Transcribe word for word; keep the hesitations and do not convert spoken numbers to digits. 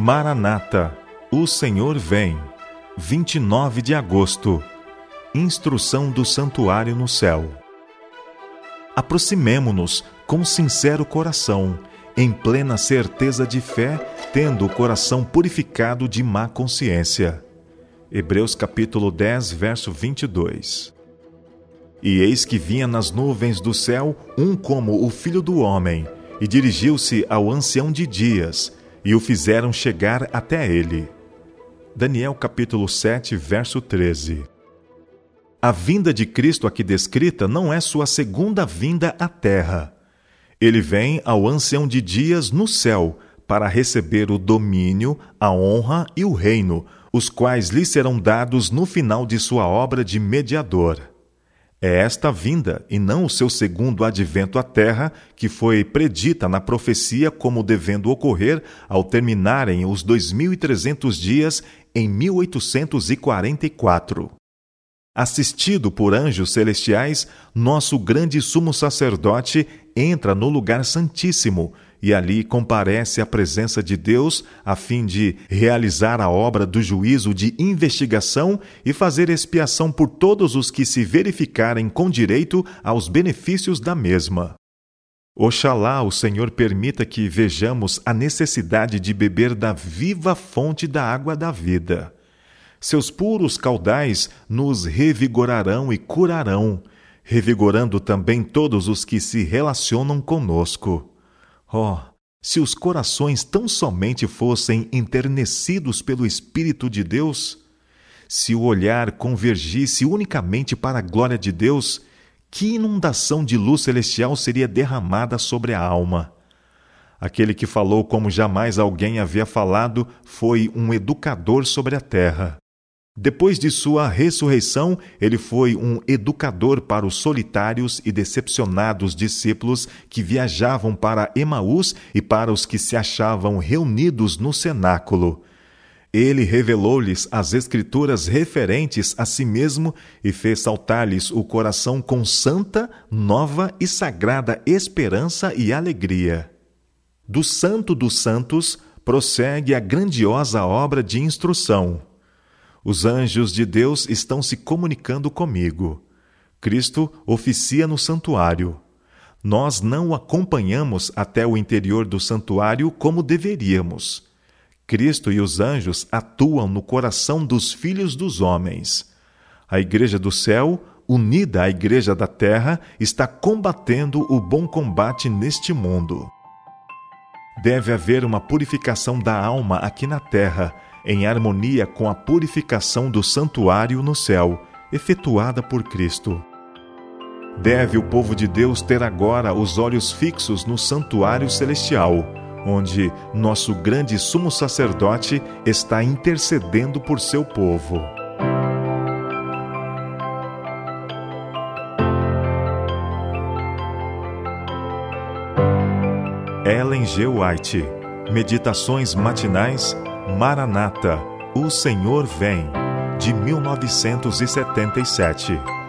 Maranata, o Senhor vem. vinte e nove de agosto. Instrução do santuário no céu. Aproximemo-nos com sincero coração, em plena certeza de fé, tendo o coração purificado de má consciência. Hebreus capítulo dez, verso vinte e dois. E eis que vinha nas nuvens do céu um como o Filho do Homem, e dirigiu-se ao ancião de dias, e o fizeram chegar até ele. Daniel capítulo sete, verso treze. A vinda de Cristo aqui descrita não é sua segunda vinda à terra. Ele vem ao ancião de dias no céu, para receber o domínio, a honra e o reino, os quais lhe serão dados no final de sua obra de mediador. É esta vinda, e não o seu segundo advento à terra, que foi predita na profecia como devendo ocorrer ao terminarem os dois mil e trezentos dias em mil oitocentos e quarenta e quatro. Assistido por anjos celestiais, nosso grande sumo sacerdote entra no lugar santíssimo e ali comparece à presença de Deus a fim de realizar a obra do juízo de investigação e fazer expiação por todos os que se verificarem com direito aos benefícios da mesma. Oxalá o Senhor permita que vejamos a necessidade de beber da viva fonte da água da vida. Seus puros caudais nos revigorarão e curarão, revigorando também todos os que se relacionam conosco. Oh, se os corações tão somente fossem enternecidos pelo Espírito de Deus, se o olhar convergisse unicamente para a glória de Deus, que inundação de luz celestial seria derramada sobre a alma! Aquele que falou como jamais alguém havia falado foi um educador sobre a terra. Depois de sua ressurreição, ele foi um educador para os solitários e decepcionados discípulos que viajavam para Emaús e para os que se achavam reunidos no cenáculo. Ele revelou-lhes as escrituras referentes a si mesmo e fez saltar-lhes o coração com santa, nova e sagrada esperança e alegria. Do Santo dos Santos prossegue a grandiosa obra de instrução. Os anjos de Deus estão se comunicando comigo. Cristo oficia no santuário. Nós não o acompanhamos até o interior do santuário como deveríamos. Cristo e os anjos atuam no coração dos filhos dos homens. A Igreja do céu, unida à Igreja da terra, está combatendo o bom combate neste mundo. Deve haver uma purificação da alma aqui na terra, em harmonia com a purificação do santuário no céu, efetuada por Cristo. Deve o povo de Deus ter agora os olhos fixos no santuário celestial, onde nosso grande sumo sacerdote está intercedendo por seu povo. Ellen G. White. Meditações matinais Maranata, o Senhor vem, de mil novecentos e setenta e sete.